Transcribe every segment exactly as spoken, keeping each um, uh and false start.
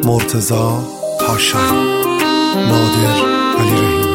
مرتضی پاشایی، نادر علی رحیمی.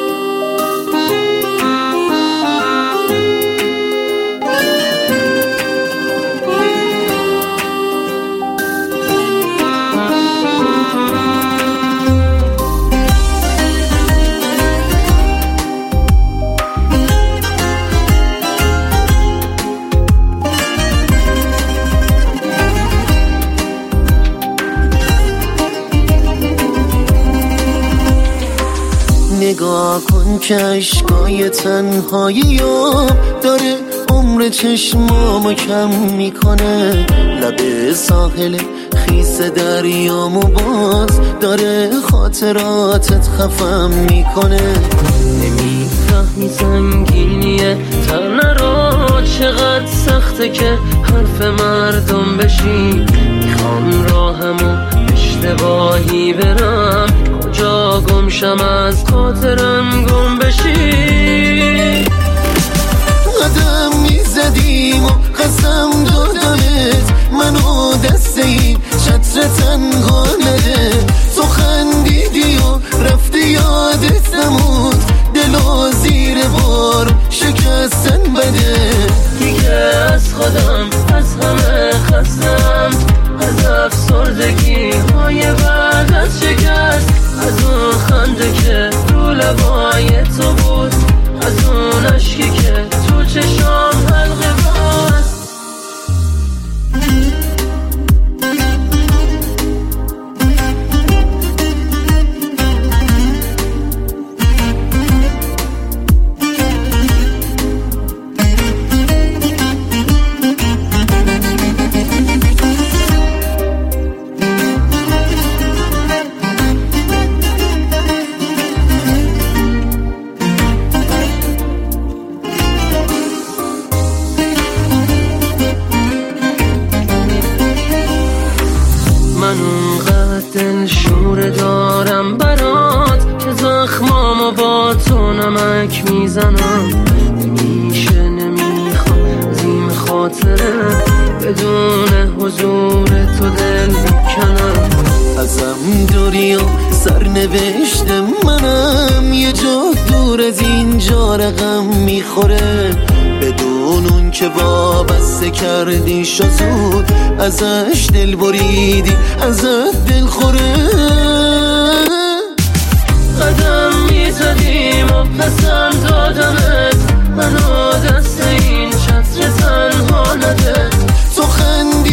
نگاه کن که عشقای تنهایی یاب داره عمر چشمامو کم میکنه، لب ساحل خیس دریامو باز داره خاطراتت خفم میکنه. نمیفهمی سنگینیه تنه را چقدر سخته که حرف مردم بشی. میخوام راهمو اشتباهی برم، کجا گم شم از خاطرم گم بشی. قدم میزدیم و قسم دادمت منو دست این چتر تنها نده. تو خندیدی و رفتی یادت نمود، دلو زیر بار شکستن بده. دیگه از خودم از همه خستم، از افسردگی های بعد از شکست، از اون خنده که رو لبای تو بود، از اون عشقی که تو چشام حلقه بست. من اونقدر دل شور دارم برات که زخمامو با تو نمک میزنم. نمیشه نمیخوام زیم خاطره بدون حضور تو دل میکنم. ازم دوری و سرنوشت منم یه جا دور از اینجا رقم میخوره، بدون اون که وابسته کردی شزود ازش دل بریدی ازت دل خوره. قدم میزدیم و قسم دادمت منو دست این چتر تنها نده. تو خندی